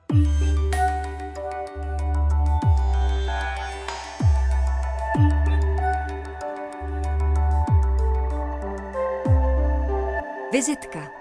Vizitka.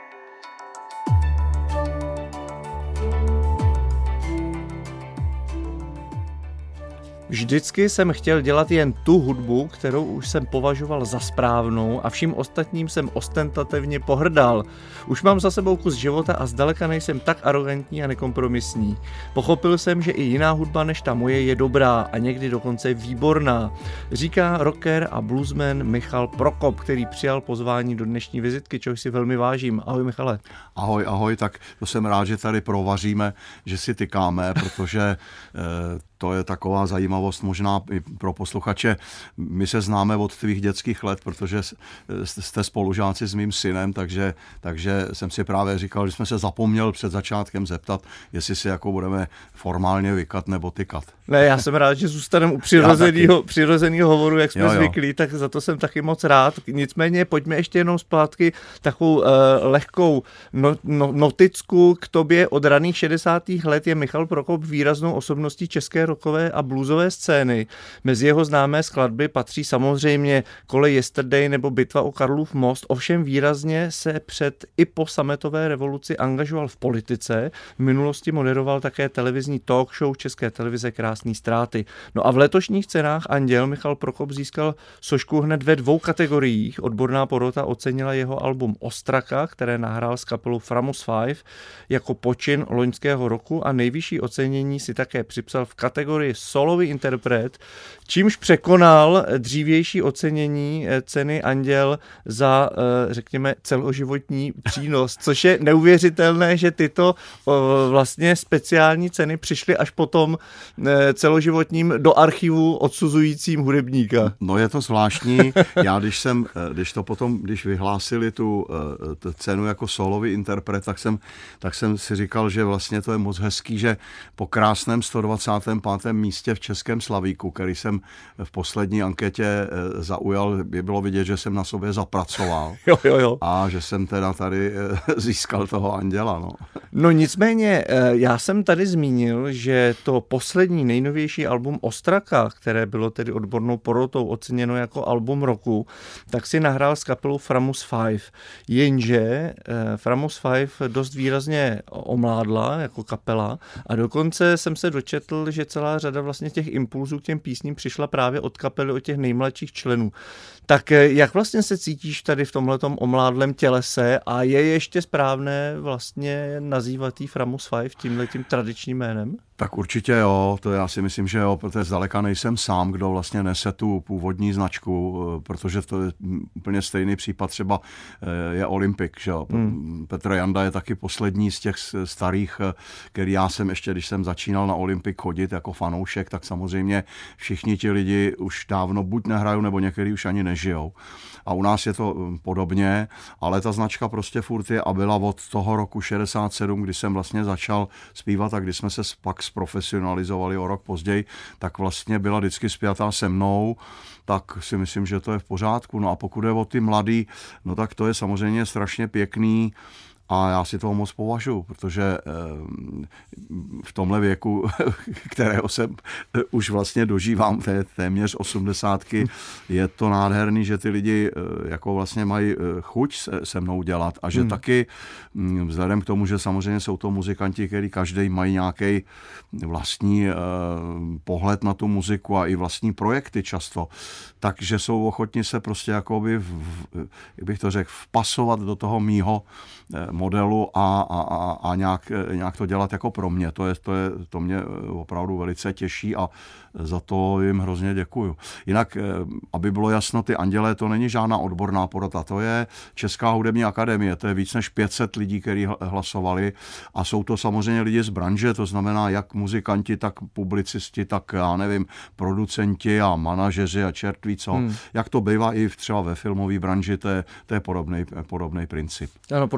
Vždycky jsem chtěl dělat jen tu hudbu, kterou už jsem považoval za správnou a vším ostatním jsem ostentativně pohrdal. Už mám za sebou kus života a zdaleka nejsem tak arrogantní a nekompromisní. Pochopil jsem, že i jiná hudba než ta moje je dobrá a někdy dokonce výborná. Říká rocker a bluesman Michal Prokop, který přijal pozvání do dnešní vizitky, čehož si velmi vážím. Ahoj Michale. Ahoj, tak to jsem rád, že tady provaříme, že si tykáme, protože to je taková zajímavost možná i pro posluchače. My se známe od tvých dětských let, protože jste spolužáci s mým synem, takže jsem si právě říkal, že jsme se zapomněl před začátkem zeptat, jestli si jako budeme formálně vykat nebo tykat. Ne, já jsem rád, že zůstaneme u přirozeného hovoru, jak jsme zvyklí, tak za to jsem taky moc rád. Nicméně pojďme ještě jenom zpátky takovou lehkou noticku k tobě. Od raných 60. let je Michal Prokop výraznou osobností české rockové a bluesové scény. Mezi jeho známé skladby patří samozřejmě Kole Yesterday nebo Bitva o Karlův most, ovšem výrazně se před i po sametové revoluci angažoval v politice. V minulosti moderoval také televizní talk show České televize Krásný ztráty. No a v letošních cenách Anděl Michal Prokop získal sošku hned ve 2 kategoriích. Odborná porota ocenila jeho album Ostraka, které nahrál s kapelou Framus 5 jako počin loňského roku a nejvyšší ocenění si také připsal v kategorii solový interpret, čímž překonal dřívější ocenění ceny Anděl za, řekněme, celoživotní přínos, což je neuvěřitelné, že tyto vlastně speciální ceny přišly až potom celoživotním do archivu odsuzujícím hudebníka. No je to zvláštní. Já když vyhlásili tu cenu jako solový interpret, tak jsem si říkal, že vlastně to je moc hezký, že po krásném 125. místě v Českém slavíku, který jsem v poslední anketě zaujal, bylo vidět, že jsem na sobě zapracoval. Jo. A že jsem teda tady získal toho Anděla. No nicméně, já jsem tady zmínil, že to poslední nejnovější album Ostraka, které bylo tedy odbornou porotou oceněno jako album roku, tak si nahrál s kapelou Framus 5. Jenže Framus 5 dost výrazně omládla jako kapela a dokonce jsem se dočetl, že celá řada vlastně těch impulzů k těm písním přišla právě od kapely, od těch nejmladších členů. Tak jak vlastně se cítíš tady v tomhletom omládlém tělese a je ještě správné vlastně nazývat jí Framus 5 tímhletím tradičním jménem? Tak určitě jo, to já si myslím, že jo, protože zdaleka nejsem sám, kdo vlastně nese tu původní značku, protože to je úplně stejný případ třeba je Olympik, že jo. Petr Janda je taky poslední z těch starých, který já jsem ještě, když jsem začínal na Olympik chodit jako fanoušek, tak samozřejmě všichni ti lidi už dávno buď nehrajou, nebo některý už ani nežijou. A u nás je to podobně, ale ta značka prostě furt je a byla od toho roku 67, kdy jsem vlastně začal zpívat a kdy jsme se pak zprofesionalizovali o rok později, tak vlastně byla vždycky spjatá se mnou, tak si myslím, že to je v pořádku. No a pokud je o ty mladý, no tak to je samozřejmě strašně pěkný a já si toho moc považuji, protože v tomhle věku, kterého jsem už vlastně dožívám, téměř 80, je to nádherný, že ty lidi jako vlastně mají chuť se mnou dělat a že taky vzhledem k tomu, že samozřejmě jsou to muzikanti, který každý mají nějaký vlastní pohled na tu muziku a i vlastní projekty často, takže jsou ochotni se prostě jakoby, jak bych to řekl, vpasovat do toho mýho modelu a nějak to dělat jako pro mě. To mě opravdu velice těší a za to jim hrozně děkuju. Jinak, aby bylo jasno, ty Andělé, to není žádná odborná porota, to je Česká hudební akademie, to je víc než 500 lidí, kteří hlasovali a jsou to samozřejmě lidi z branže, to znamená jak muzikanti, tak publicisti, tak já nevím, producenti a manažeři a čert ví co. Jak to bývá i třeba ve filmové branži, to je podobný princip. Ano, podobný princip.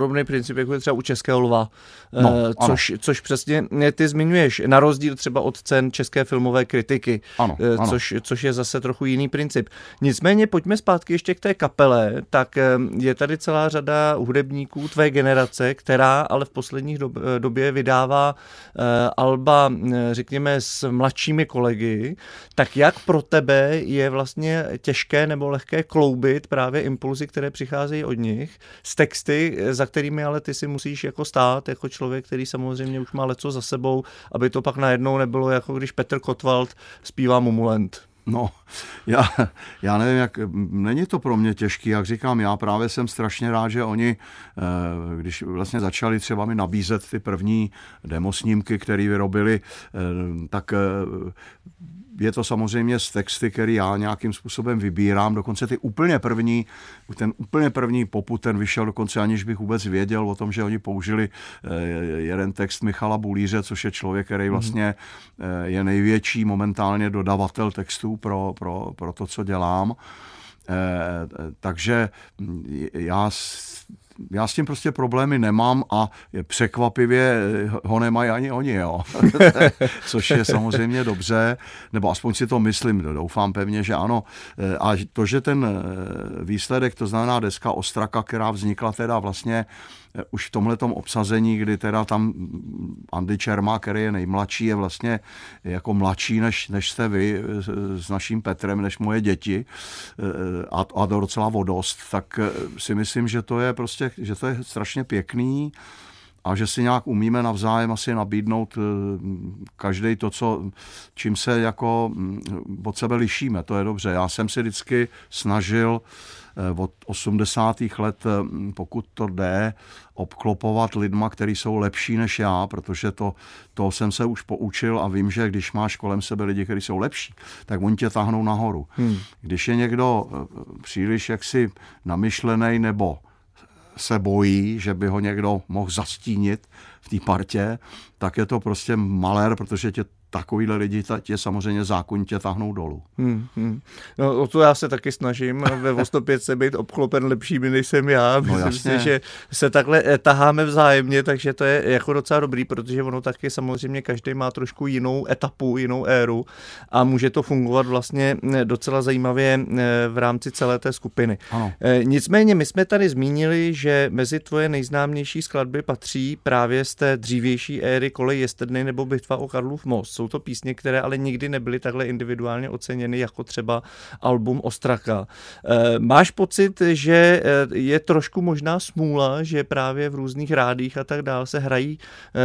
princip, jako je třeba u Českého lva, což přesně ty zmiňuješ, na rozdíl třeba od cen české filmové kritiky, ano. Což je zase trochu jiný princip. Nicméně pojďme zpátky ještě k té kapele, tak je tady celá řada hudebníků tvé generace, která ale v posledních době vydává alba, řekněme, s mladšími kolegy. Tak jak pro tebe je vlastně těžké nebo lehké kloubit právě impulzy, které přicházejí od nich, s texty, za kterými ale ty si musíš jako stát, jako člověk, který samozřejmě už má leco za sebou, aby to pak najednou nebylo jako když Petr Kotwald zpívá Mumulent. No, já nevím, není to pro mě těžký, jak říkám, já právě jsem strašně rád, že oni, když vlastně začali třeba mi nabízet ty první demosnímky, které vyrobili, tak je to samozřejmě z texty, který já nějakým způsobem vybírám, dokonce ten úplně první poput, ten vyšel dokonce, aniž bych vůbec věděl o tom, že oni použili jeden text Michala Bulíře, což je člověk, který vlastně je největší momentálně dodavatel textů pro to, co dělám. Takže já s tím prostě problémy nemám a překvapivě ho nemají ani oni, jo. Což je samozřejmě dobře, nebo aspoň si to myslím, doufám pevně, že ano. A to, že ten výsledek, to znamená deska Ostraka, která vznikla teda vlastně už v tomhletom obsazení, kdy teda tam Andy Čermák, který je nejmladší, je vlastně jako mladší, než jste vy s naším Petrem, než moje děti a to docela vodost, tak si myslím, že to je prostě, že to je strašně pěkný a že si nějak umíme navzájem asi nabídnout každej to, čím se jako od sebe lišíme, to je dobře. Já jsem si vždycky snažil od 80. let, pokud to jde, obklopovat lidma, kteří jsou lepší než já, protože to jsem se už poučil a vím, že když máš kolem sebe lidi, kteří jsou lepší, tak oni tě táhnou nahoru. Když je někdo příliš jaksi namyšlený nebo se bojí, že by ho někdo mohl zastínit v té partě, tak je to prostě malér, protože takovýhle lidi tě samozřejmě zákonitě táhnou dolů. No, o to já se taky snažím ve Vostopětce být obklopen lepšími, než jsem já. Myslím si, že se takhle taháme vzájemně, takže to je jako docela dobrý, protože ono taky samozřejmě každý má trošku jinou etapu, jinou éru a může to fungovat vlastně docela zajímavě v rámci celé té skupiny. Ano. Nicméně my jsme tady zmínili, že mezi tvoje nejznámější skladby patří právě z té dřívější éry Kolej Yesterday nebo Bitva o Karlův most. Jsou to písně, které ale nikdy nebyly takhle individuálně oceněny, jako třeba album Ostraka. Máš pocit, že je trošku možná smůla, že právě v různých rádích a tak dál se hrají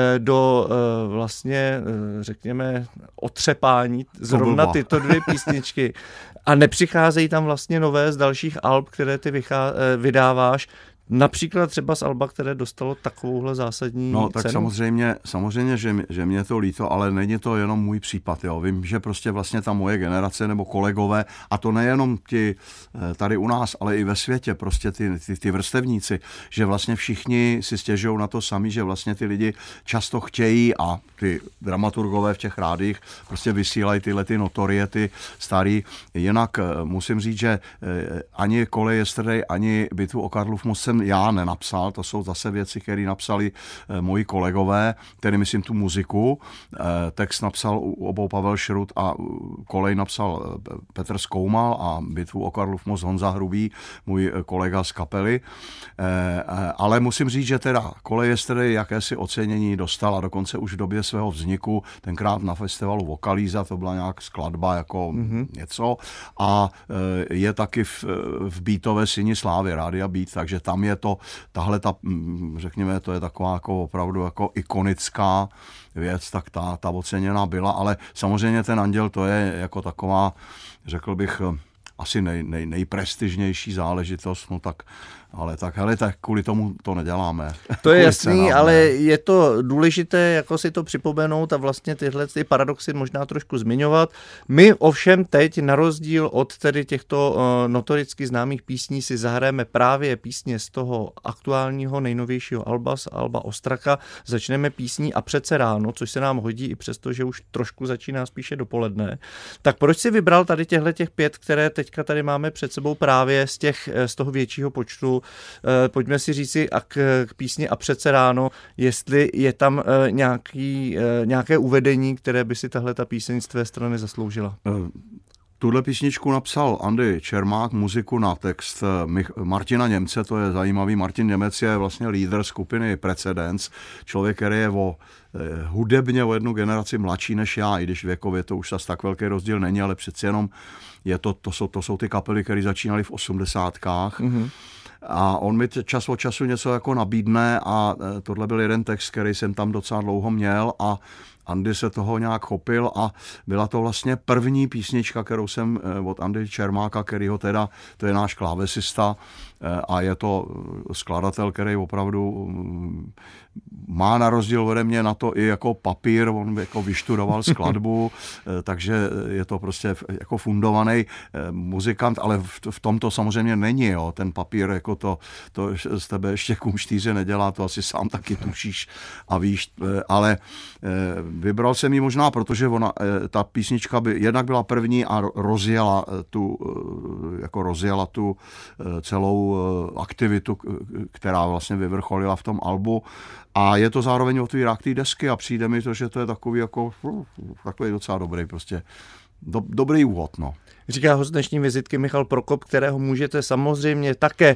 do vlastně, řekněme, otřepání zrovna tyto dvě písničky a nepřicházejí tam vlastně nové z dalších alb, které ty vydáváš, například třeba z alba, které dostalo takovouhle zásadní No tak cenu? samozřejmě, že mě to líto, ale není to jenom můj případ. Jo. Vím, že prostě vlastně ta moje generace nebo kolegové, a to nejenom ti tady u nás, ale i ve světě, prostě ty vrstevníci, že vlastně všichni si stěžují na to sami, že vlastně ty lidi často chtějí a ty dramaturgové v těch rádích prostě vysílají tyhle ty notoriety starý. Jinak musím říct, že ani Kolej Yesterday, ani Bitvu o Karlův most jsem já nenapsal, to jsou zase věci, které napsali moji kolegové, tedy myslím tu muziku. Text napsal u obou Pavel Šrut a kolej napsal Petr Skoumal a Bitvu o Karlův most Honza Hrubý, můj kolega z kapely. Ale musím říct, že teda Kolej Yesterday jakési ocenění dostal a dokonce už v době svého vzniku, tenkrát na festivalu Vokalíza, to byla nějak skladba jako něco a je taky v beatové Syni slávy, Rádia Beat, takže tam je to, tahle ta, řekněme, to je taková jako opravdu jako ikonická věc, tak ta oceněná byla, ale samozřejmě ten Anděl to je jako taková, řekl bych, asi nejprestižnější záležitost, no tak, ale tak, hele, tak kvůli tomu to neděláme. To je jasný, ale je to důležité, jako si to připomenout a vlastně tyhle ty paradoxy možná trošku zmiňovat. My ovšem teď, na rozdíl od tedy těchto notoricky známých písní, si zahrajeme právě písně z toho aktuálního nejnovějšího alba, z alba Ostraka. Začneme písní A přece ráno, což se nám hodí i přesto, že už trošku začíná spíše dopoledne. Tak proč si vybral tady těch 5, které teďka tady máme před sebou právě z toho většího počtu rozhovoru. Pojďme si říci a k písni A přece ráno, jestli je tam nějaké uvedení, které by si tahle ta píseň z tvé strany zasloužila. Tuhle písničku napsal Andy Čermák, muziku na text Martina Němce, to je zajímavý. Martin Němec je vlastně lídr skupiny Precedence, člověk, který je hudebně o jednu generaci mladší než já, i když věkově to už tak velký rozdíl není, ale přeci jenom to jsou ty kapely, které začínaly v 80kách. Mm-hmm. A on mi čas od času něco jako nabídne a tohle byl jeden text, který jsem tam docela dlouho měl a Andy se toho nějak chopil a byla to vlastně první písnička, kterou jsem od Andy Čermáka, kterýho teda, to je náš klávesista a je to skladatel, který opravdu má na rozdíl ode mě na to i jako papír, on jako vyštudoval skladbu, takže je to prostě jako fundovaný muzikant, ale v tom to samozřejmě není, jo. Ten papír jako to z tebe ještě kumštýře nedělá, to asi sám taky tušíš a víš, ale vybral jsem ji možná, protože ta písnička by jednak byla první a rozjela tu celou aktivitu, která vlastně vyvrcholila v tom albu. A je to zároveň otvírák té desky a přijde mi to, že to je takový docela dobrý prostě. Dobrý úvod, no. Říká host dnešní vizitky Michal Prokop, kterého můžete samozřejmě také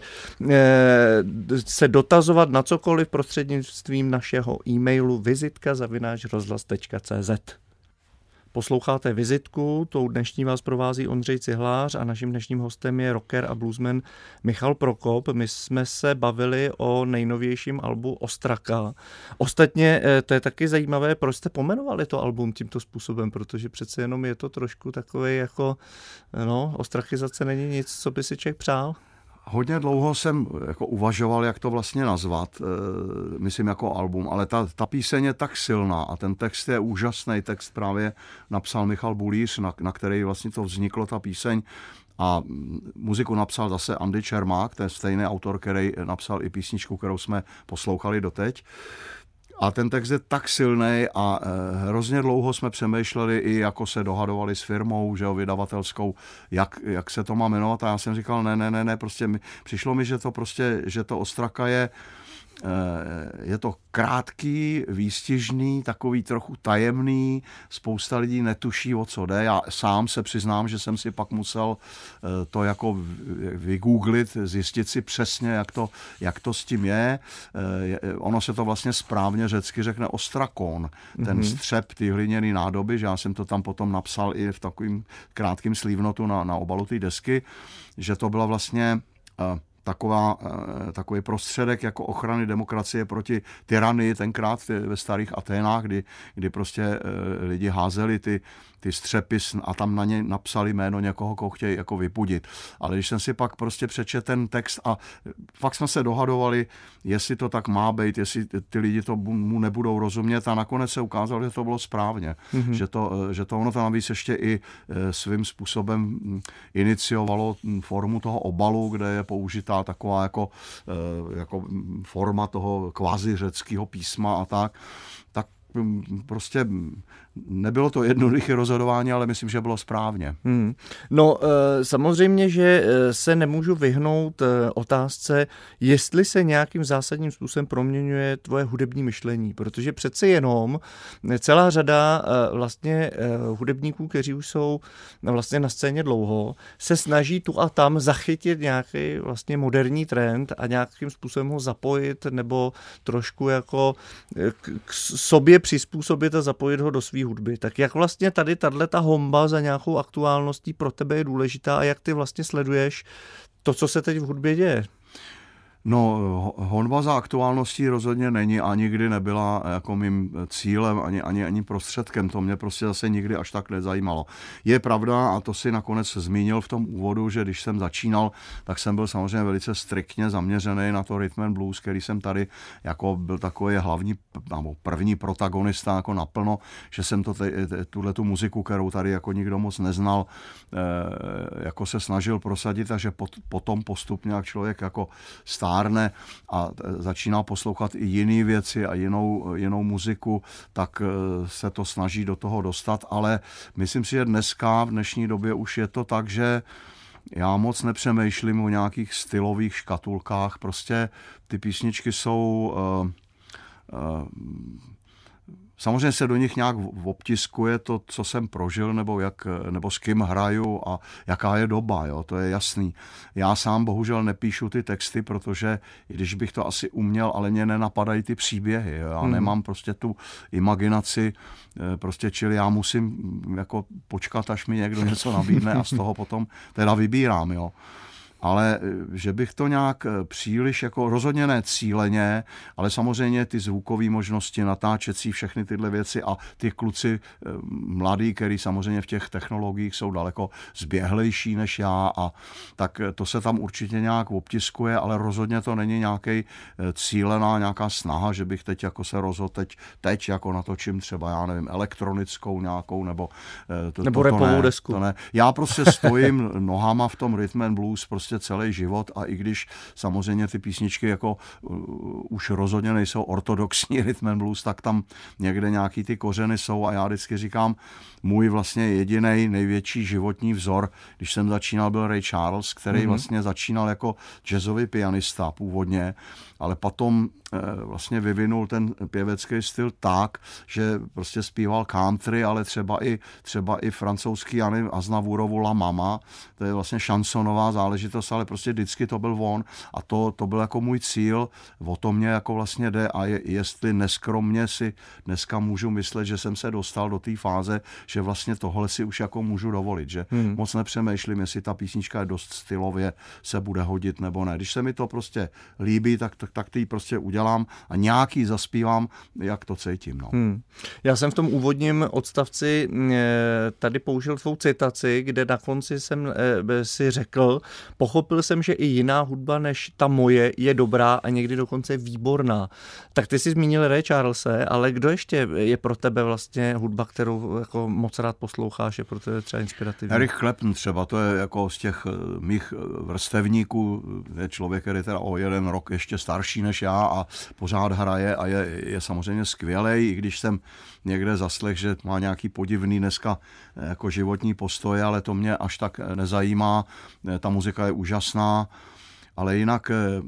se dotazovat na cokoliv prostřednictvím našeho e-mailu vizitka@rozhlas.cz. Posloucháte Vizitku, tou dnešní vás provází Ondřej Cihlář a naším dnešním hostem je rocker a bluesman Michal Prokop. My jsme se bavili o nejnovějším albu Ostraka. Ostatně to je taky zajímavé, proč jste pomenovali to album tímto způsobem, protože přece jenom je to trošku takové jako, ostrakizace není nic, co by si člověk přál. Hodně dlouho jsem jako uvažoval, jak to vlastně nazvat, myslím jako album, ale ta píseň je tak silná a ten text je úžasný, text právě napsal Michal Bulíř, na který vlastně to vzniklo, ta píseň, a muziku napsal zase Andy Čermák, to je stejný autor, který napsal i písničku, kterou jsme poslouchali doteď. A ten text je tak silný a hrozně dlouho jsme přemýšleli i jako se dohadovali s firmou, že jo, vydavatelskou, jak se to má jmenovat a já jsem říkal ne, prostě přišlo mi, že to Ostraka je to krátký, výstižný, takový trochu tajemný, spousta lidí netuší, o co jde. Já sám se přiznám, že jsem si pak musel to jako vygooglit, zjistit si přesně, jak to s tím je. Ono se to vlastně správně řecky řekne ostrakon, ten střep, ty hliněný nádoby, že já jsem to tam potom napsal i v takovým krátkým slívnotu na obalu té desky, že to byla vlastně takový prostředek jako ochrany demokracie proti tyranii tenkrát ve starých Aténách, kdy prostě lidi házeli ty střepy a tam na ně napsali jméno někoho, koho chtějí jako vypudit. Ale když jsem si pak prostě přečetl ten text a fakt jsme se dohadovali, jestli to tak má být, jestli ty lidi to mu nebudou rozumět a nakonec se ukázalo, že to bylo správně. Mm-hmm. Že to ono to navíc ještě i svým způsobem iniciovalo formu toho obalu, kde je použitá taková jako forma toho kvazi řeckého písma a tak prostě nebylo to jednoduché rozhodování, ale myslím, že bylo správně. No samozřejmě, že se nemůžu vyhnout otázce, jestli se nějakým zásadním způsobem proměňuje tvoje hudební myšlení, protože přece jenom celá řada vlastně hudebníků, kteří už jsou vlastně na scéně dlouho, se snaží tu a tam zachytit nějaký vlastně moderní trend a nějakým způsobem ho zapojit nebo trošku jako k sobě přizpůsobit a zapojit ho do svý hudby. Tak jak vlastně tady tato honba za nějakou aktuálností pro tebe je důležitá a jak ty vlastně sleduješ to, co se teď v hudbě děje? No, honba za aktuálností rozhodně není a nikdy nebyla jako mým cílem ani prostředkem. To mě prostě zase nikdy až tak nezajímalo. Je pravda, a to si nakonec zmínil v tom úvodu, že když jsem začínal, tak jsem byl samozřejmě velice striktně zaměřený na to rhythm and blues, který jsem tady jako byl takový hlavní nebo první protagonista jako naplno, že jsem tuhletu muziku, kterou tady jako nikdo moc neznal, jako se snažil prosadit a že potom postupně jak člověk jako stárne a začíná poslouchat i jiné věci a jinou muziku, tak se to snaží do toho dostat, ale myslím si, že dneska, v dnešní době už je to tak, že já moc nepřemýšlím o nějakých stylových škatulkách, prostě ty písničky jsou... Samozřejmě se do nich nějak obtiskuje to, co jsem prožil, nebo s kým hraju a jaká je doba, jo, to je jasný. Já sám bohužel nepíšu ty texty, protože i když bych to asi uměl, ale mě nenapadají ty příběhy. Jo. Já nemám prostě tu imaginaci, prostě, čili já musím jako počkat, až mi někdo něco nabídne a z toho potom teda vybírám, jo. Ale že bych to nějak příliš, jako rozhodně ne cíleně, ale samozřejmě ty zvukové možnosti, natáčecí, všechny tyhle věci a ty kluci mladí, který samozřejmě v těch technologiích jsou daleko zběhlejší než já, a tak to se tam určitě nějak obtiskuje, ale rozhodně to není nějaký cílená nějaká snaha, že bych teď jako se rozhodl, teď jako natočím třeba, já nevím, elektronickou nějakou, nebo rapovou desku. To ne. Já prostě stojím nohama v tom rhythm and blues prostě celý život, a i když samozřejmě ty písničky jako už rozhodně nejsou ortodoxní rhythm and blues, tak tam někde nějaký ty kořeny jsou, a já vždycky říkám, můj vlastně jedinej největší životní vzor, když jsem začínal, byl Ray Charles, který vlastně začínal jako jazzový pianista původně, ale potom vlastně vyvinul ten pěvecký styl tak, že prostě zpíval country, ale třeba i francouzský Jany Aznavourovu La Mama, to je vlastně šansonová záležitost, ale prostě vždycky to byl on, a to byl jako můj cíl, o to mě jako vlastně jde, a jestli neskromně si dneska můžu myslet, že jsem se dostal do té fáze, že vlastně tohle si už jako můžu dovolit, že moc nepřemýšlím, jestli ta písnička je dost stylově, se bude hodit nebo ne. Když se mi to prostě líbí, tak ty prostě udělám a nějaký zaspívám, jak to cítím. No. Já jsem v tom úvodním odstavci tady použil tvou citaci, kde na konci jsem si řekl, pochopil jsem, že i jiná hudba než ta moje je dobrá a někdy dokonce výborná. Tak ty jsi zmínil Ray Charlese, ale kdo ještě je pro tebe vlastně hudba, kterou jako moc rád posloucháš, je pro tebe třeba inspirativní? Eric Clapton třeba, to je jako z těch mých vrstevníků, je člověk, který je teda o 1 rok ještě starší než já a pořád hraje a je samozřejmě skvělej, i když jsem někde zaslech, že má nějaký podivný dneska jako životní postoj, ale to mě až tak nezajímá, ta muzika je úžasná, ale jinak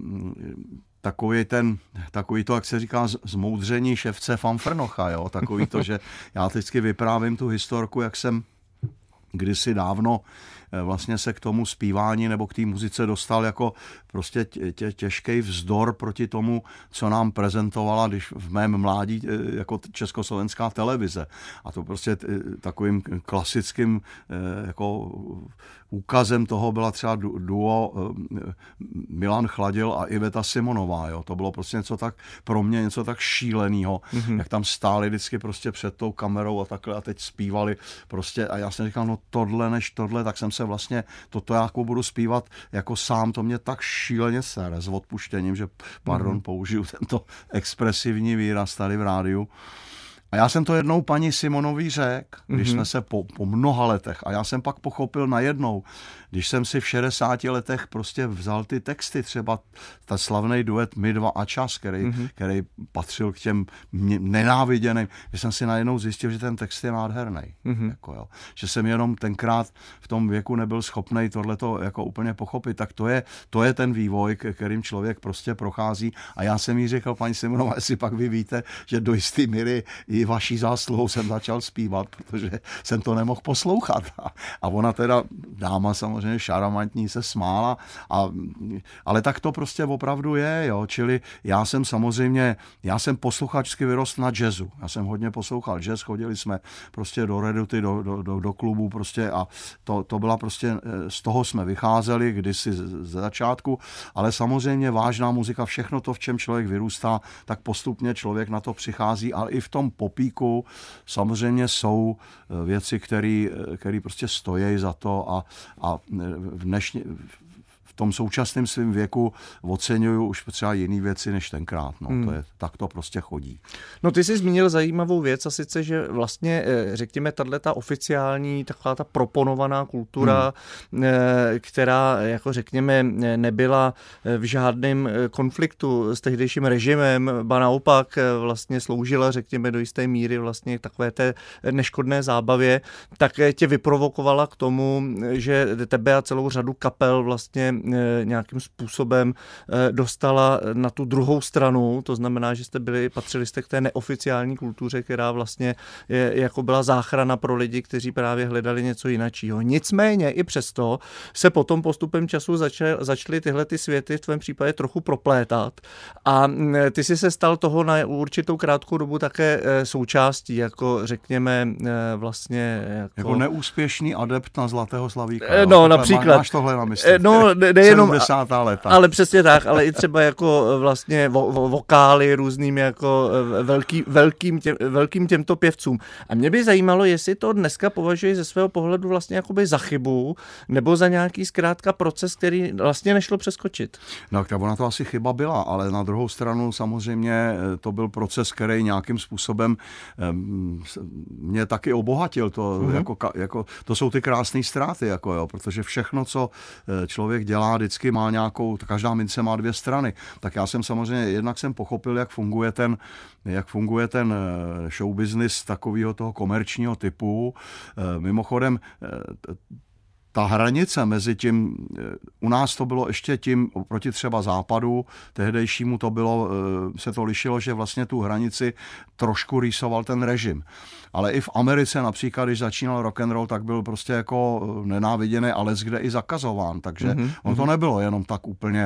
takový to, jak se říká, zmoudření ševce Fanfrnocha, jo, takový to, že já vždycky vyprávím tu historku, jak jsem kdysi dávno vlastně se k tomu zpívání nebo k té muzice dostal jako prostě těžký vzdor proti tomu, co nám prezentovala, když v mém mládí jako československá televize. A to prostě takovým klasickým jako úkazem toho byla třeba duo Milan Chladil a Iveta Simonová. Jo. To bylo prostě pro mě něco tak šílenýho, jak tam stáli vždycky prostě před tou kamerou a takhle a teď zpívali prostě a já jsem říkal, no tohle než tohle, tak jsem se vlastně toto jako budu zpívat jako sám, to mě tak šíleně sere s odpuštěním, že použiju tento expresivní výraz tady v rádiu. A já jsem to jednou paní Simonový řekl, když jsme se po mnoha letech, a já jsem pak pochopil najednou, když jsem si v 60 letech prostě vzal ty texty, třeba ta slavný duet My dva a čas, který patřil k těm nenáviděným, že jsem si najednou zjistil, že ten text je nádherný. Jako jo. Že jsem jenom tenkrát v tom věku nebyl schopnej tohleto jako úplně pochopit, tak to je ten vývoj, kterým člověk prostě prochází. A já jsem jí řekl, paní Simonová, jestli pak vy víte, že do jistý míry i vaší zásluhou jsem začal zpívat, protože jsem to nemohl poslouchat. A ona teda, dáma samozřejmě šaramantní, se smála, ale tak to prostě opravdu je, jo, čili já jsem posluchačsky vyrostl na jazzu. Já jsem hodně poslouchal jazz, chodili jsme prostě do Reduty, do klubu prostě a to byla prostě, z toho jsme vycházeli kdysi ze začátku, ale samozřejmě vážná muzika, všechno to, v čem člověk vyrůstá, tak postupně člověk na to přichází, ale i v tom popíku samozřejmě jsou věci, které prostě stojí za to a v tom současném svém věku oceňuju už třeba jiný věci než tenkrát. No, tak to prostě chodí. No ty jsi zmínil zajímavou věc a sice, že vlastně řekněme tato oficiální taková ta proponovaná kultura, která jako řekněme nebyla v žádném konfliktu s tehdejším režimem, ba naopak vlastně sloužila řekněme do jisté míry vlastně takové té neškodné zábavě, tak tě vyprovokovala k tomu, že tebe a celou řadu kapel vlastně nějakým způsobem dostala na tu druhou stranu, to znamená, že patřili jste k té neoficiální kultuře, která vlastně jako byla záchrana pro lidi, kteří právě hledali něco jináčího. Nicméně i přesto se potom postupem času začaly tyhle ty světy v tvém případě trochu proplétat a ty jsi se stal toho na určitou krátkou dobu také součástí, jako řekněme vlastně jako neúspěšný adept na Zlatého slavíka. No, například. Máš tohle na mysli. No, nejenom 70. léta. Ale přesně tak, ale i třeba jako vlastně vokály různým jako velkým těmto pěvcům. A mě by zajímalo, jestli to dneska považuji ze svého pohledu vlastně jakoby za chybu, nebo za nějaký zkrátka proces, který vlastně nešlo přeskočit. No, tak ona to asi chyba byla, ale na druhou stranu samozřejmě to byl proces, který nějakým způsobem mě taky obohatil. To, jako, to jsou ty krásné ztráty, jako jo, protože všechno, co člověk dělá, vždycky má nějakou, každá mince má dvě strany. Tak já jsem samozřejmě, jednak jsem pochopil, jak funguje ten show business takového toho komerčního typu. Mimochodem, ta hranice mezi tím, u nás to bylo ještě tím, proti třeba západu, tehdejšímu to bylo, se to lišilo, že vlastně tu hranici trošku rýsoval ten režim. Ale i v Americe například, když začínal rock and roll, tak byl prostě jako nenáviděný a leckde i zakazován. Takže ono to nebylo jenom tak úplně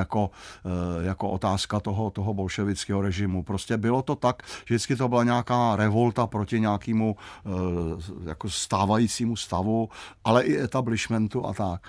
jako otázka toho bolševického režimu. Prostě bylo to tak, že vždycky to byla nějaká revolta proti nějakému jako stávajícímu stavu, ale i establishmentu a tak.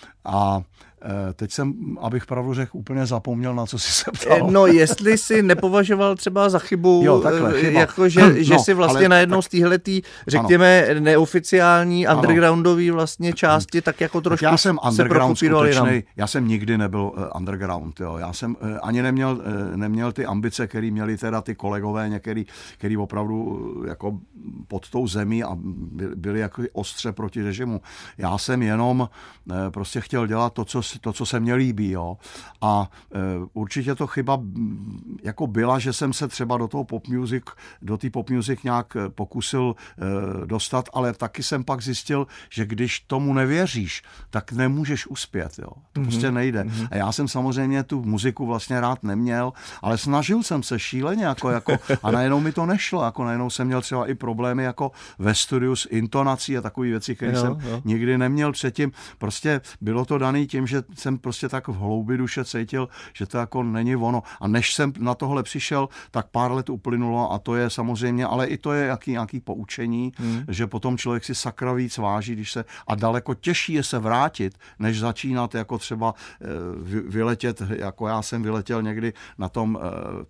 A teď jsem, abych pravdu řekl, úplně zapomněl, na co jsi se ptal. No, jestli si nepovažoval třeba za chybu, jako že si vlastně najednou z téhletý, řekněme, neoficiální, undergroundový vlastně části, tak jako trošku já jsem underground skutečnej, já jsem nikdy nebyl underground, jo. Já jsem ani neměl ty ambice, které měli teda ty kolegové některý, který opravdu jako pod tou zemí a byli jako ostře proti režimu. Já jsem jenom prostě chtěl dělat to, co se mně líbí, jo. A určitě to chyba jako byla, že jsem se třeba do té pop music nějak pokusil dostat, ale taky jsem pak zjistil, že když tomu nevěříš, tak nemůžeš uspět, jo. To prostě nejde. A já jsem samozřejmě tu muziku vlastně rád neměl, ale snažil jsem se šíleně jako a najednou mi to nešlo, jako najednou jsem měl třeba i problémy jako ve studiu s intonací a takové věci, které jsem nikdy neměl předtím. Prostě bylo to daný tím, že jsem prostě tak v hloubi duše cítil, že to jako není ono. A než jsem na tohle přišel, tak pár let uplynulo a to je samozřejmě, ale i to je nějaký poučení, že potom člověk si sakra víc váží, když se, a daleko těžší je se vrátit, než začínat jako třeba vyletět, jako já jsem vyletěl někdy na tom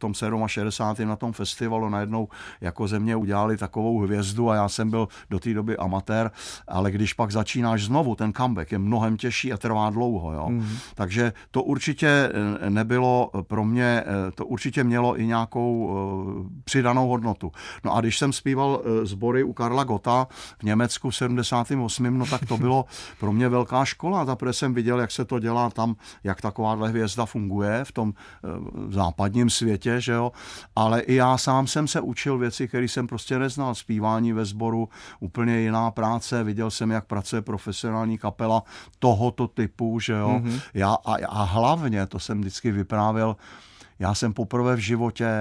67. na tom festivalu, najednou jako ze mě udělali takovou hvězdu a já jsem byl do té doby amatér, ale když pak začínáš znovu, ten comeback je mnohem těžší a trvá dlouho, jo. Takže to určitě nebylo pro mě, to určitě mělo i nějakou přidanou hodnotu. No a když jsem zpíval sbory u Karla Gotta v Německu v 78., no tak to bylo pro mě velká škola, protože jsem viděl, jak se to dělá tam, jak takováhle hvězda funguje v tom západním světě, že jo, ale i já sám jsem se učil věci, které jsem prostě neznal, zpívání ve sboru, úplně jiná práce, viděl jsem, jak pracuje profesionální kapela tohoto typu, že jo, a hlavně, to jsem vždycky vyprávěl, já jsem poprvé v životě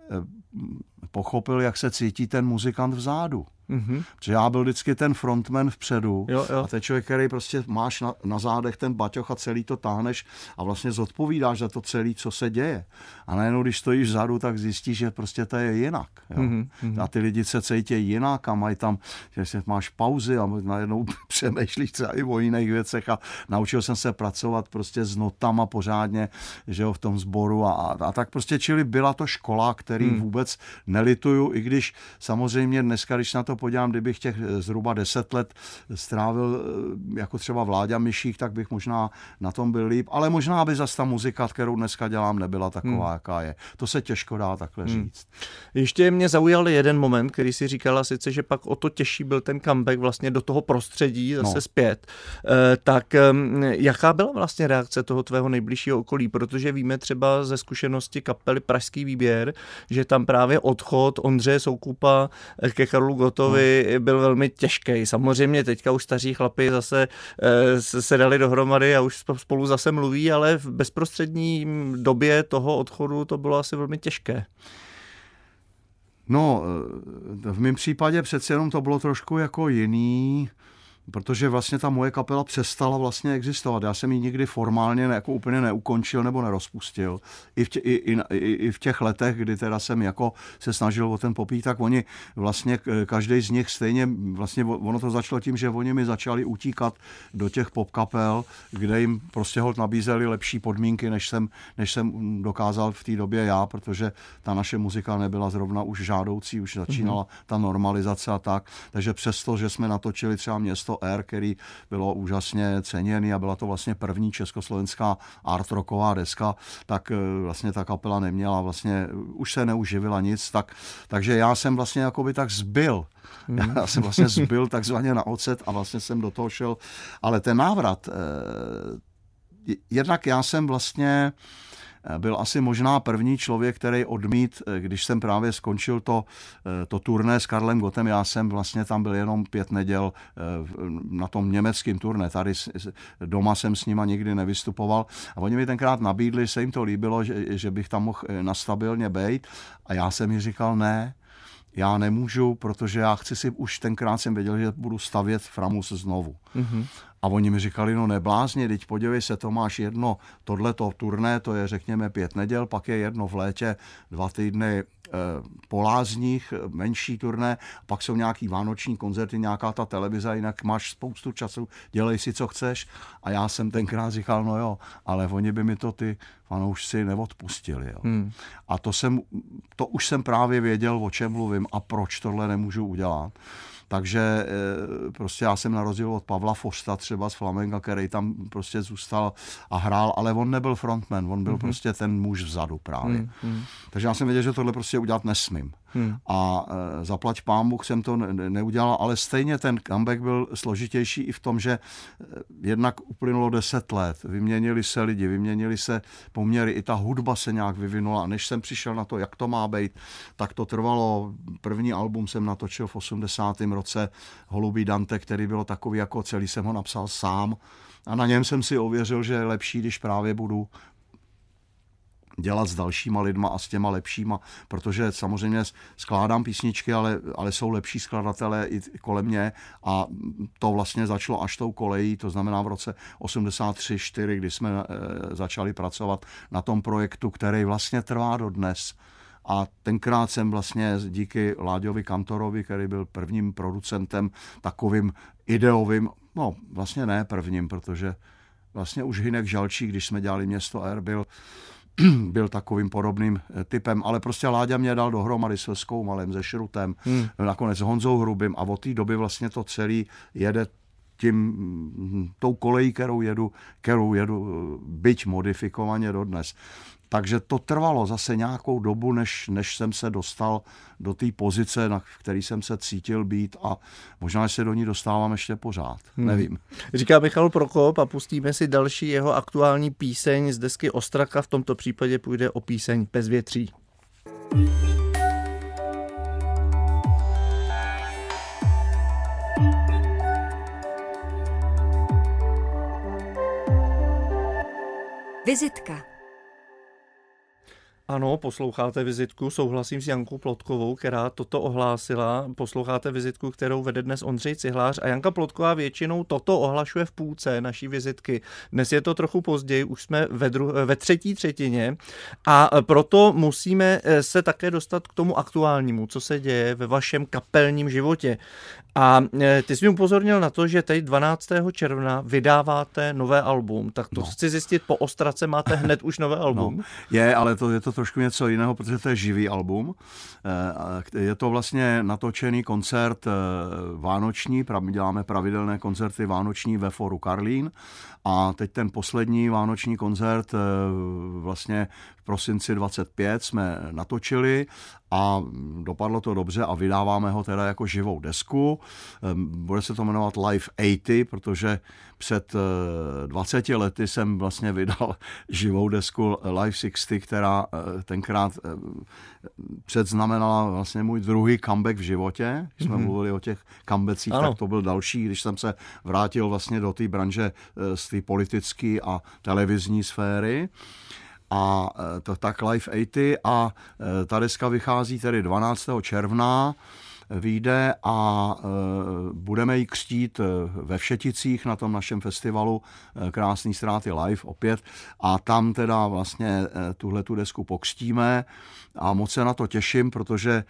pochopil, jak se cítí ten muzikant vzadu. Protože já byl vždycky ten frontman vpředu a ten člověk, který prostě máš na zádech ten baťoch a celý to táhneš a vlastně zodpovídáš za to celé, co se děje. A najednou, když stojíš vzadu, tak zjistíš, že prostě to je jinak. Jo. A ty lidi se cítí jinak a mají tam, že máš pauzy a najednou přemýšlíš třeba i o jiných věcech a naučil jsem se pracovat prostě s notama pořádně, že jo, v tom sboru a tak prostě, čili byla to škola, který vůbec nelituju, i když samozřejmě dneska, když na to podívám, kdybych těch zhruba 10 let strávil jako třeba Vláďa Myšík, tak bych možná na tom byl líp, ale možná by zase ta muzika, kterou dneska dělám, nebyla taková, jaká je. To se těžko dá takhle říct. Ještě mě zaujal jeden moment, který si říkala sice, že pak o to těžší byl ten comeback vlastně do toho prostředí zase zpět. Tak jaká byla vlastně reakce toho tvého nejbližšího okolí? Protože víme třeba ze zkušenosti kapely Pražský výběr, že tam právě odchod Ondřeje Soukupa ke Karlu Gottovi byl velmi těžký. Samozřejmě teďka už staří chlapi zase se dali dohromady a už spolu zase mluví, ale v bezprostřední době toho odchodu to bylo asi velmi těžké. No, v mém případě přece jenom to bylo trošku jako jiný, protože vlastně ta moje kapela přestala vlastně existovat. Já jsem ji nikdy formálně jako úplně neukončil nebo nerozpustil. I v těch letech, kdy teda jsem jako se snažil o ten popít, tak oni vlastně každý z nich stejně, vlastně ono to začalo tím, že oni mi začali utíkat do těch popkapel, kde jim prostě holt nabízeli lepší podmínky, než jsem dokázal v té době já, protože ta naše muzika nebyla zrovna už žádoucí, už začínala ta normalizace a tak. Takže přesto, že jsme natočili třeba Město R, který bylo úžasně ceněný a byla to vlastně první československá art rocková deska, tak vlastně ta kapela neměla vlastně, už se neuživila nic, takže já jsem vlastně jakoby tak zbyl. Já jsem vlastně zbyl takzvaně na ocet a vlastně jsem do toho šel, ale ten návrat, jednak já jsem vlastně byl asi možná první člověk, který odmít, když jsem právě skončil to turné s Karlem Gottem, já jsem vlastně tam byl jenom 5 neděl na tom německém turné, tady doma jsem s nima nikdy nevystupoval a oni mi tenkrát nabídli, se jim to líbilo, že bych tam mohl nastabilně bejt a já jsem mi říkal ne, já nemůžu, protože já chci si, už tenkrát jsem věděl, že budu stavět Framus znovu. A oni mi říkali, no neblázni, teď podívej se, to máš jedno, tohleto turné, to je řekněme 5 neděl, pak je jedno v létě, 2 týdny po Lázních, menší turné, pak jsou nějaký vánoční koncerty, nějaká ta televize, jinak máš spoustu času, dělej si, co chceš. A já jsem tenkrát říkal, no jo, ale oni by mi to ty fanoušci neodpustili. Jo. A to už jsem právě věděl, o čem mluvím a proč tohle nemůžu udělat. Takže prostě já jsem na rozdíl od Pavla Fosta třeba z Flamenga, který tam prostě zůstal a hrál, ale on nebyl frontman, on byl prostě ten muž vzadu právě. Takže já jsem věděl, že tohle prostě udělat nesmím. A zaplať pán Bůh jsem to neudělal, ale stejně ten comeback byl složitější i v tom, že jednak uplynulo 10 let, vyměnili se lidi, vyměnili se poměry, i ta hudba se nějak vyvinula a než jsem přišel na to, jak to má být, tak to trvalo. První album jsem natočil v 80. roce, Holubí Dante, který bylo takový jako celý, jsem ho napsal sám a na něm jsem si ověřil, že je lepší, když právě budu dělat s dalšíma lidma a s těma lepšíma, protože samozřejmě skládám písničky, ale jsou lepší skladatelé i kolem mě a to vlastně začalo až tou kolejí, to znamená v roce 83-4, kdy jsme začali pracovat na tom projektu, který vlastně trvá dodnes. A tenkrát jsem vlastně díky Láďovi Kantorovi, který byl prvním producentem takovým ideovým, no vlastně ne prvním, protože vlastně už Hynek Žalčík, když jsme dělali Město R, byl takovým podobným typem, ale prostě Láďa mě dal dohromady s Skoumalem, se Šrutem, nakonec s Honzou Hrubým a od té doby vlastně to celý jede tou kolejí, kterou jedu byť modifikovaně dodnes. Takže to trvalo zase nějakou dobu, než jsem se dostal do té pozice, v který jsem se cítil být a možná se do ní dostávám ještě pořád. Nevím. Říká Michal Prokop a pustíme si další jeho aktuální píseň z desky Ostraka. V tomto případě půjde o píseň Bezvětří. Vizitka. Ano, posloucháte Vizitku, souhlasím s Jankou Plotkovou, která toto ohlásila. Posloucháte Vizitku, kterou vede dnes Ondřej Cihlář a Janka Plotková většinou toto ohlašuje v půlce naší vizitky. Dnes je to trochu později, už jsme ve třetí třetině a proto musíme se také dostat k tomu aktuálnímu, co se děje ve vašem kapelním životě. A ty jsi mi upozornil na to, že teď 12. června vydáváte nové album, tak to chci zjistit, po Ostrace máte hned už nové album? No, ale to je to trošku něco jiného, protože to je živý album. Je to vlastně natočený koncert vánoční, my děláme pravidelné koncerty vánoční ve Foru Karlín a teď ten poslední vánoční koncert vlastně v prosinci 25 jsme natočili a dopadlo to dobře a vydáváme ho teda jako živou desku. Bude se to jmenovat Live 80, protože před 20 lety jsem vlastně vydal živou desku Live 60, která tenkrát předznamenala vlastně můj druhý comeback v životě. Když jsme mluvili o těch comebacích, tak to byl další, když jsem se vrátil vlastně do té branže z té politické a televizní sféry. A to tak Live 80 a ta deska vychází tedy 12. června, vyjde a budeme ji křtít ve Všeticích na tom našem festivalu Krásný ztráty live opět a tam teda vlastně tuhletu desku pokřtíme a moc se na to těším, protože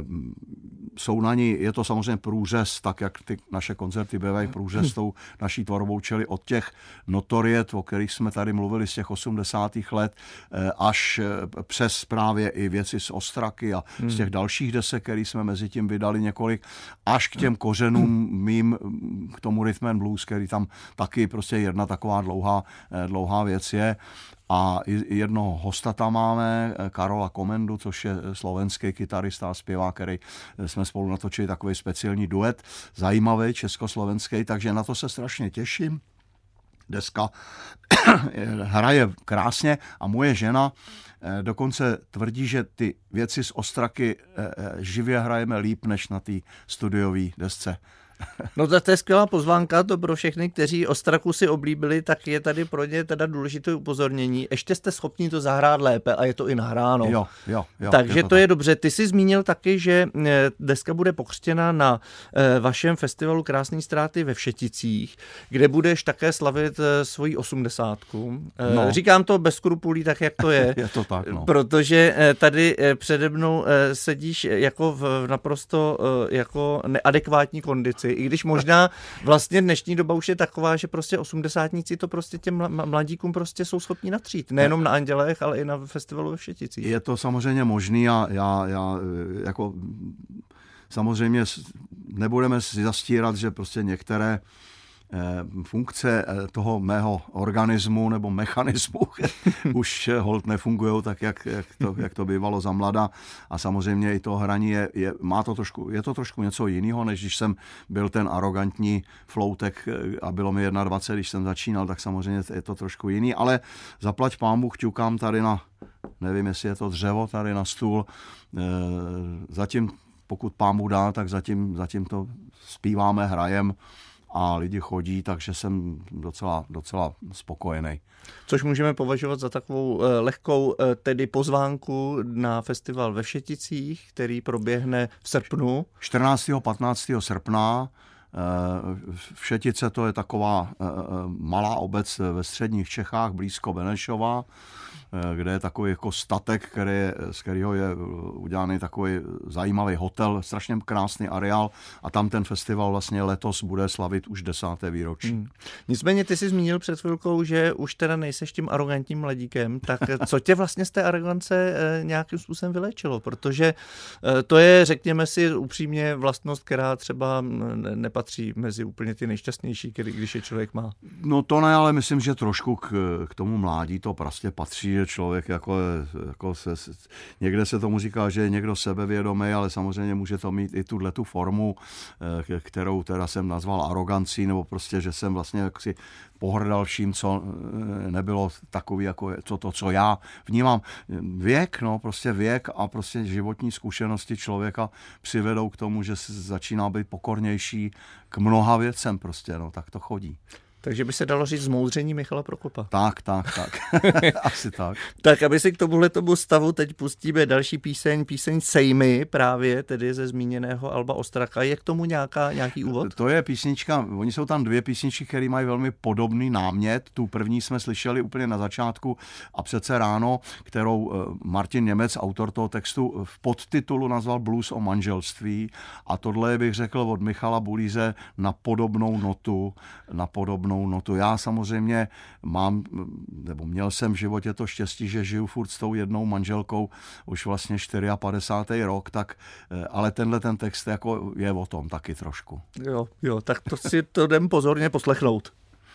jsou na ní, je to samozřejmě průřez, tak jak ty naše koncerty bývají průřez s tou naší tvorbou, čili od těch notoriet, o kterých jsme tady mluvili z těch 80. let, až přes právě i věci z Ostraky a z těch dalších desek, který jsme mezi tím vydali několik, až k těm kořenům mým, k tomu Rhythm and Blues, který tam taky prostě jedna taková dlouhá věc je. A jednoho hosta tam máme, Karola Komendu, což je slovenský kytarista a zpěvák, který jsme spolu natočili takový speciální duet, zajímavý, československý, takže na to se strašně těším. Deska hraje krásně a moje žena dokonce tvrdí, že ty věci z Ostraky živě hrajeme líp než na té studiové desce. No to je skvělá pozvánka, to pro všechny, kteří Ostraku si oblíbili, tak je tady pro ně teda důležité upozornění. Ještě jste schopni to zahrát lépe a je to i nahráno. Jo. Takže to je dobře. Ty jsi zmínil taky, že deska bude pokřtěna na vašem festivalu Krásný ztráty ve Všeticích, kde budeš také slavit svoji 80. No. Říkám to bez skrupulí, tak jak to je. Je to tak, no. Protože tady přede mnou sedíš jako v naprosto jako neadekvátní kondici. I když možná vlastně dnešní doba už je taková, že prostě 80níci to prostě těm mladíkům prostě jsou schopni natřít. Nejenom na Andělech, ale i na festivalu ve Všeticích. Je to samozřejmě možný a já jako samozřejmě nebudeme si zastírat, že prostě některé funkce toho mého organismu nebo mechanismu už holt nefungujou tak, jak to bývalo za mlada a samozřejmě i to hraní je to trošku něco jiného, než když jsem byl ten arrogantní floutek a bylo mi 21, když jsem začínal, tak samozřejmě je to trošku jiný, ale zaplať pánbůh ťukám tady na, nevím, jestli je to dřevo, tady na stůl, zatím pokud pánbůh dá, tak zatím to zpíváme, hrajem a lidi chodí, takže jsem docela spokojený. Což můžeme považovat za takovou lehkou tedy pozvánku na festival ve Všeticích, který proběhne v srpnu. 14. 15. srpna. Všetice to je taková malá obec ve středních Čechách, blízko Benešova, kde je takový jako statek, z kterého je udělaný takový zajímavý hotel, strašně krásný areál a tam ten festival vlastně letos bude slavit už 10. výročí. Nicméně ty jsi zmínil před chvilkou, že už teda nejseš tím arrogantním mladíkem, tak co tě vlastně z té arogance nějakým způsobem vylečilo? Protože to je, řekněme si upřímně, vlastnost, která třeba nepatří mezi úplně ty nejšťastnější, když je člověk má. No to ne, ale myslím, že trošku k tomu mládí to prostě patří, že člověk někde se tomu říká, že je někdo sebevědomý, ale samozřejmě může to mít i tu formu, kterou teda jsem nazval arogancí, nebo prostě, že jsem vlastně jaksi pohrdal vším, co nebylo takový, jako to, co já vnímám. Věk a prostě životní zkušenosti člověka přivedou k tomu, že se začíná být pokornější k mnoha věcem prostě, no, tak to chodí. Takže by se dalo říct zmoudření Michala Prokopa. Tak. Asi tak. Tak, aby si k tomuhletomu stavu teď pustíme další píseň Sejmy, právě tedy ze zmíněného alba Ostraka. Je k tomu nějaký úvod? To je písnička, oni jsou tam dvě písničky, které mají velmi podobný námět. Tu první jsme slyšeli úplně na začátku a přece ráno, kterou Martin Němec, autor toho textu, v podtitulu nazval Blues o manželství a tohle bych řekl od Michala Bulíze na podobnou notu, na podobnou stejnou notu. Já samozřejmě měl jsem v životě to štěstí, že žiju furt s tou jednou manželkou už vlastně 54. rok, ale tenhle ten text jako je o tom taky trošku. Jo, tak to si to jdem pozorně poslechnout.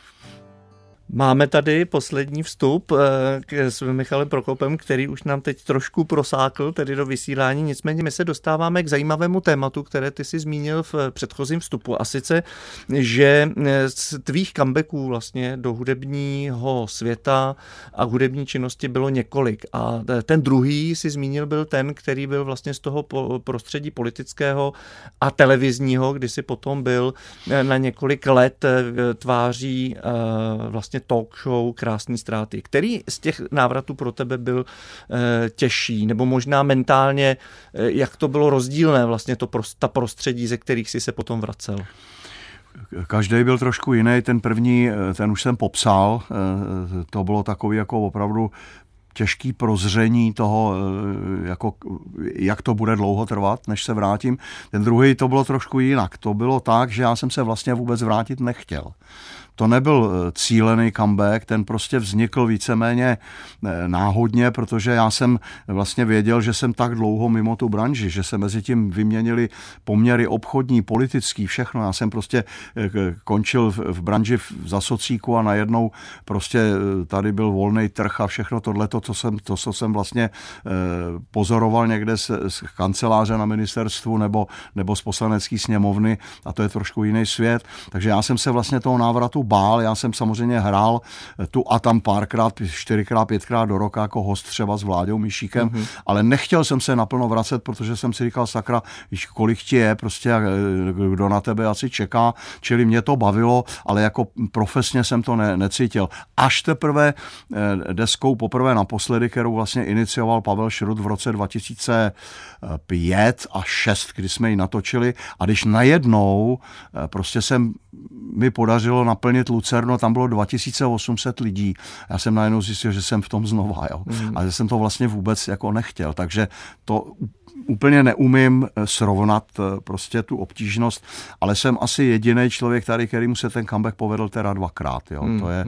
Máme tady poslední vstup s Michalem Prokopem, který už nám teď trošku prosákl tedy do vysílání, nicméně my se dostáváme k zajímavému tématu, které ty si zmínil v předchozím vstupu, a sice, že z tvých comebacků vlastně do hudebního světa a hudební činnosti bylo několik, a ten druhý si zmínil byl ten, který byl vlastně z toho prostředí politického a televizního, kdy si potom byl na několik let tváří vlastně talk show Krásný ztráty. Který z těch návratů pro tebe byl těžší, nebo možná mentálně, jak to bylo rozdílné vlastně ta prostředí, ze kterých si se potom vracel? Každý byl trošku jiný, ten první, ten už jsem popsal, to bylo takový jako opravdu těžký prozření toho, jako, jak to bude dlouho trvat, než se vrátím. Ten druhý to bylo trošku jinak. To bylo tak, že já jsem se vlastně vůbec vrátit nechtěl. To nebyl cílený comeback, ten prostě vznikl víceméně náhodně, protože já jsem vlastně věděl, že jsem tak dlouho mimo tu branži, že se mezi tím vyměnili poměry obchodní, politický, všechno. Já jsem prostě končil v branži za socíku a najednou prostě tady byl volný trh a všechno tohleto, co jsem vlastně pozoroval někde z kanceláře na ministerstvu nebo z poslanecké sněmovny, a to je trošku jiný svět. Takže já jsem se vlastně toho návratu bál. Já jsem samozřejmě hrál tu a tam párkrát, 4krát, 5krát do roka jako host třeba s Vláďou Mišíkem, ale nechtěl jsem se naplno vracet, protože jsem si říkal, sakra, víš, kolik ti je, prostě kdo na tebe asi čeká, čili mě to bavilo, ale jako profesně jsem to necítil. Až teprve deskou poprvé naposledy, kterou vlastně inicioval Pavel Šrut v roce 2005 a 2006, kdy jsme ji natočili, a když najednou prostě mi podařilo naplnit Lucerno, tam bylo 2800 lidí. Já jsem najednou zjistil, že jsem v tom znova, jo. A že jsem to vlastně vůbec jako nechtěl. Takže to úplně neumím srovnat prostě tu obtížnost, ale jsem asi jediný člověk tady, kterýmu se ten comeback povedl teda 2krát, jo.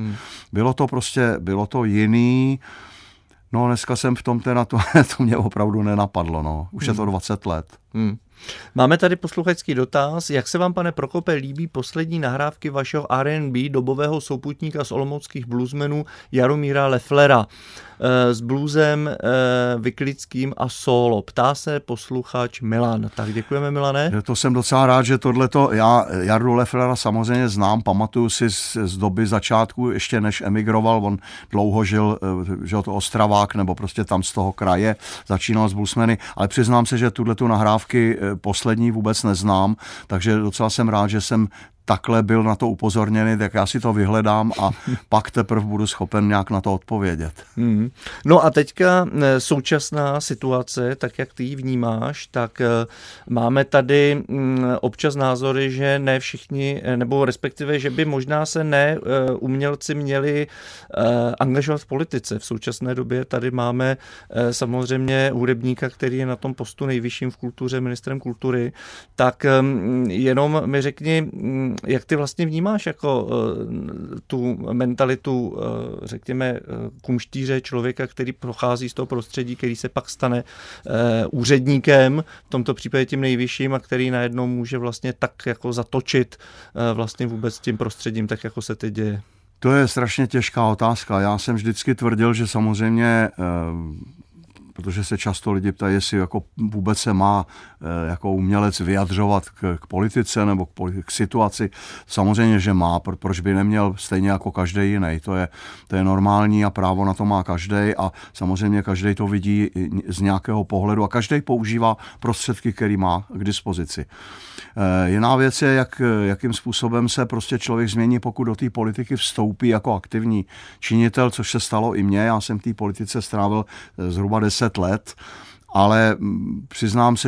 Bylo to jiný. No, dneska jsem v tom teda, to mě opravdu nenapadlo, no. Už je to 20 let. Máme tady posluchačský dotaz. Jak se vám, pane Prokope, líbí poslední nahrávky vašeho R&B dobového souputníka z olomouckých bluesmenů Jaromíra Lefflera s bluesem vyklickým a solo? Ptá se posluchač Milan. Tak děkujeme, Milane. To jsem docela rád, že tohleto, já Jardu Lefflera samozřejmě znám, pamatuju si z doby začátku, ještě než emigroval, on dlouho žil to Ostravák, nebo prostě tam z toho kraje, začínal s bluesmeny, ale přiznám se, že tuhletu nahrávky poslední vůbec neznám, takže docela jsem rád, že jsem takhle byl na to upozorněný, tak já si to vyhledám a pak teprve budu schopen nějak na to odpovědět. No a teďka současná situace, tak jak ty ji vnímáš, tak máme tady občas názory, že ne všichni, nebo respektive, že by možná se umělci měli angažovat v politice. V současné době tady máme samozřejmě hudebníka, který je na tom postu nejvyšším v kultuře, ministrem kultury, tak jenom mi řekni, jak ty vlastně vnímáš jako tu mentalitu, řekněme, kumštíře, člověka, který prochází z toho prostředí, který se pak stane úředníkem, v tomto případě tím nejvyšším, a který najednou může vlastně tak jako zatočit vlastně vůbec tím prostředím, tak jako se teď děje? To je strašně těžká otázka. Já jsem vždycky tvrdil, že samozřejmě protože se často lidi ptají, jestli jako vůbec se má jako umělec vyjadřovat k politice nebo k situaci. Samozřejmě, že má, proč by neměl, stejně jako každý jiný. To je normální a právo na to má každý, a samozřejmě každý to vidí z nějakého pohledu a každý používá prostředky, který má k dispozici. Jiná věc je, jakým způsobem se prostě člověk změní, pokud do té politiky vstoupí jako aktivní činitel, což se stalo i mně. Já jsem v té politice strávil zhruba 10 let, ale přiznám se, že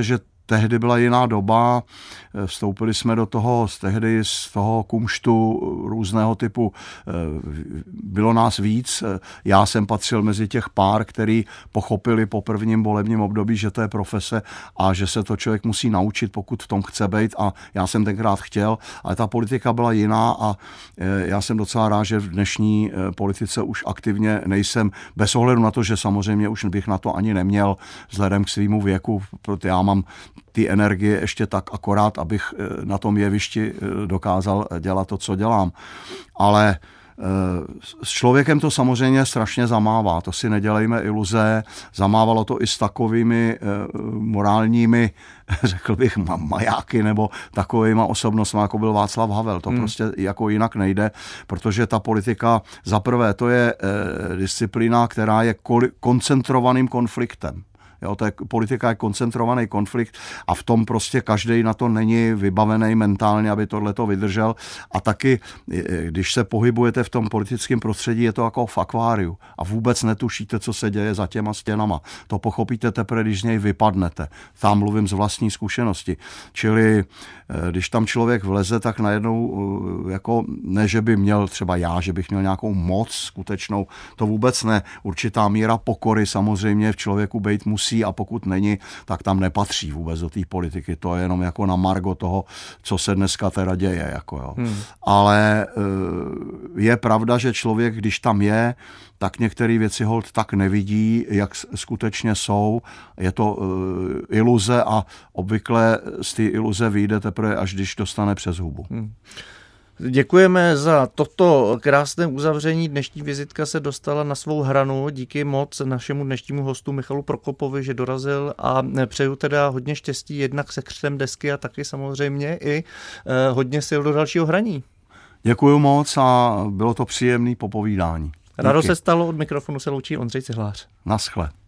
tehdy byla jiná doba, vstoupili jsme do toho z toho kumštu různého typu, bylo nás víc, já jsem patřil mezi těch pár, který pochopili po prvním volebním období, že to je profese a že se to člověk musí naučit, pokud v tom chce být, a já jsem tenkrát chtěl, ale ta politika byla jiná a já jsem docela rád, že v dnešní politice už aktivně nejsem, bez ohledu na to, že samozřejmě už bych na to ani neměl vzhledem k svýmu věku, protože já mám ty energie ještě tak akorát, abych na tom jevišti dokázal dělat to, co dělám. Ale s člověkem to samozřejmě strašně zamává, to si nedělejme iluze, zamávalo to i s takovými morálními, řekl bych, majáky nebo takovýma osobnostmi, jako byl Václav Havel. To prostě jako jinak nejde, protože ta politika, zaprvé, to je disciplína, která je koncentrovaným konfliktem. Jo, politika je koncentrovaný konflikt a v tom prostě každej na to není vybavený mentálně, aby tohleto vydržel. A taky, když se pohybujete v tom politickém prostředí, je to jako v akváriu a vůbec netušíte, co se děje za těma stěnama. To pochopíte teprve, když z něj vypadnete. Tam mluvím z vlastní zkušenosti. Čili když tam člověk vleze, tak najednou jako ne, že by měl třeba já, že bych měl nějakou moc skutečnou, to vůbec ne. Určitá míra pokory samozřejmě v člověku být musí, a pokud není, tak tam nepatří vůbec do té politiky. To je jenom jako na margo toho, co se dneska teda děje. Jako jo. Ale je pravda, že člověk, když tam je, tak některé věci holt tak nevidí, jak skutečně jsou. Je to iluze a obvykle z té iluze vyjde teprve, až když dostane přes hubu. Děkujeme za toto krásné uzavření. Dnešní vizitka se dostala na svou hranu. Díky moc našemu dnešnímu hostu Michalu Prokopovi, že dorazil, a přeju teda hodně štěstí jednak se křtem desky a taky samozřejmě i hodně sil do dalšího hraní. Děkuju moc a bylo to příjemné popovídání. Rádo se stalo, od mikrofonu se loučí Ondřej Cihlář. Naschle.